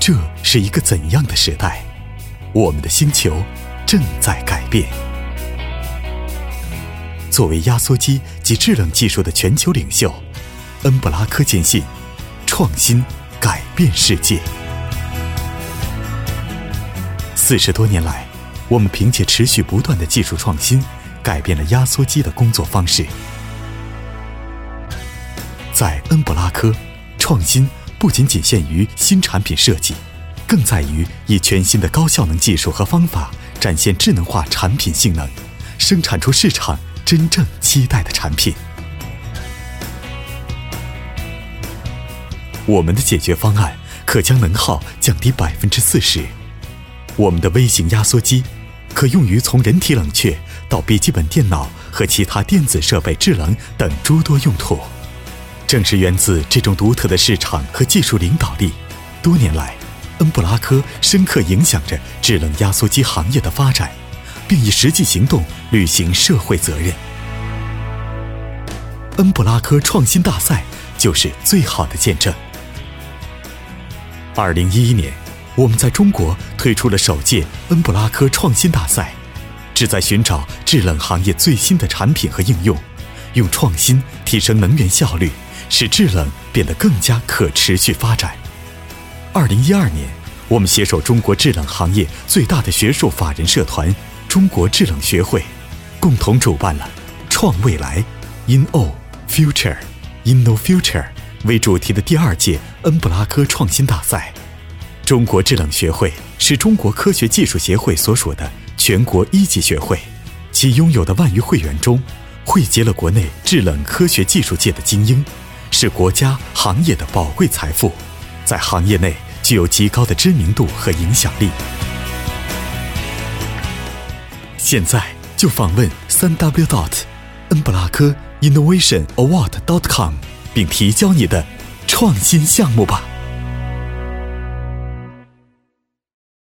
这是一个怎样的时代？我们的星球正在改变。作为压缩机及制冷技术的全球领袖，恩布拉科坚信，创新改变世界。40多年来，我们凭借持续不断的技术创新，改变了压缩机的工作方式。在恩布拉科，创新不仅仅限于新产品设计，更在于以全新的高效能技术和方法，展现智能化产品性能，生产出市场真正期待的产品。我们的解决方案可将能耗降低40%。我们的微型压缩机可用于从人体冷却到笔记本电脑和其他电子设备制冷等诸多用途。正是源自这种独特的市场和技术领导力，多年来，恩布拉科深刻影响着制冷压缩机行业的发展，并以实际行动履行社会责任。恩布拉科创新大赛就是最好的见证。2011年，我们在中国推出了首届恩布拉科创新大赛，旨在寻找制冷行业最新的产品和应用，用创新提升能源效率，使制冷变得更加可持续发展。2012年，我们携手中国制冷行业最大的学术法人社团中国制冷学会，共同主办了创未来 Inno Future Inno Future 为主题的第2届恩布拉科创新大赛。中国制冷学会是中国科学技术协会所属的全国1级学会，其拥有的万余会员中，汇集了国内制冷科学技术界的精英，是国家行业的宝贵财富，在行业内具有极高的知名度和影响力。现在就访问 3w. 恩布拉科 innovationaward.com 并提交你的创新项目吧。